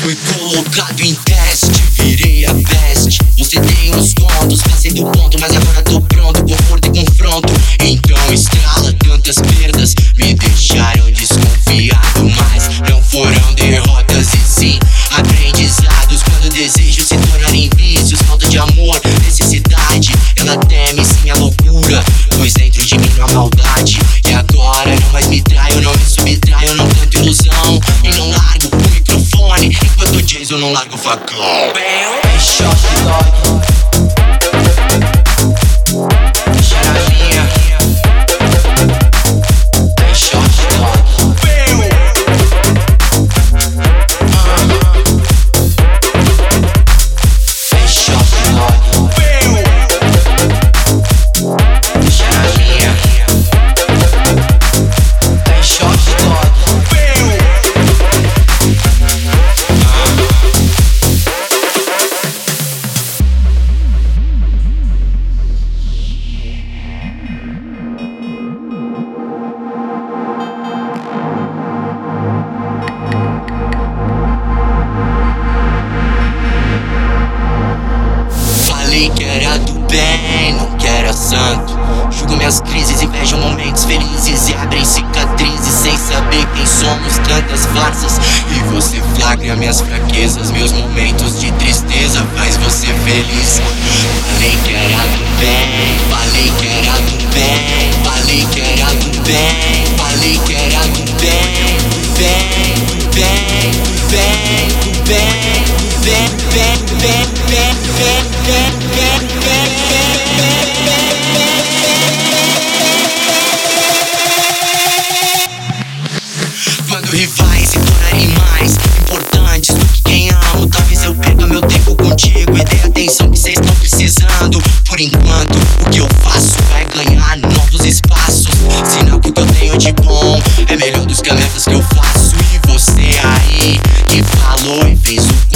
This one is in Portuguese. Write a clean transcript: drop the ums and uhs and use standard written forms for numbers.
Fui colocado em teste, virei a peste. Você tem uns contos, passei do ponto, mas agora tô pronto, conforto e confronto. Então estrala, tantas perdas me deixaram desconfiado, mas não foram derrotas e sim aprendizados. Quando desejos se tornarem vícios, falta de amor, necessidade, ela teme sim a loucura, pois dentro de mim não há maldade. E agora não mais me traio, não me subtraio, não canto ilusão e não largo o microfone enquanto Jason não larga o facão. É shot dog, deixa na linha. É shot dog. É shot dog. Deixa na linha. É shot dog. Falei que era do bem, não que era santo. Julgo minhas crises, invejam momentos felizes e abrem cicatrizes sem saber quem somos, tantas farsas. E você flagra minhas fraquezas, meus momentos de tristeza, faz você feliz. Falei que era do bem, falei que era do bem, falei que era do bem, falei que era do bem, do bem, do bem, do bem, do bem, do bem, bem, bem, bem, bem, bem, bem, bem, bem. Quando rivais se tornarem mais importantes do que quem amo, talvez eu perca meu tempo contigo e dê a atenção que cês estão precisando. Por enquanto, o que eu faço vai ganhar novos espaços. Sinal que o que eu tenho de bom é melhor dos que as metas que eu faço. E você aí que falou e fez o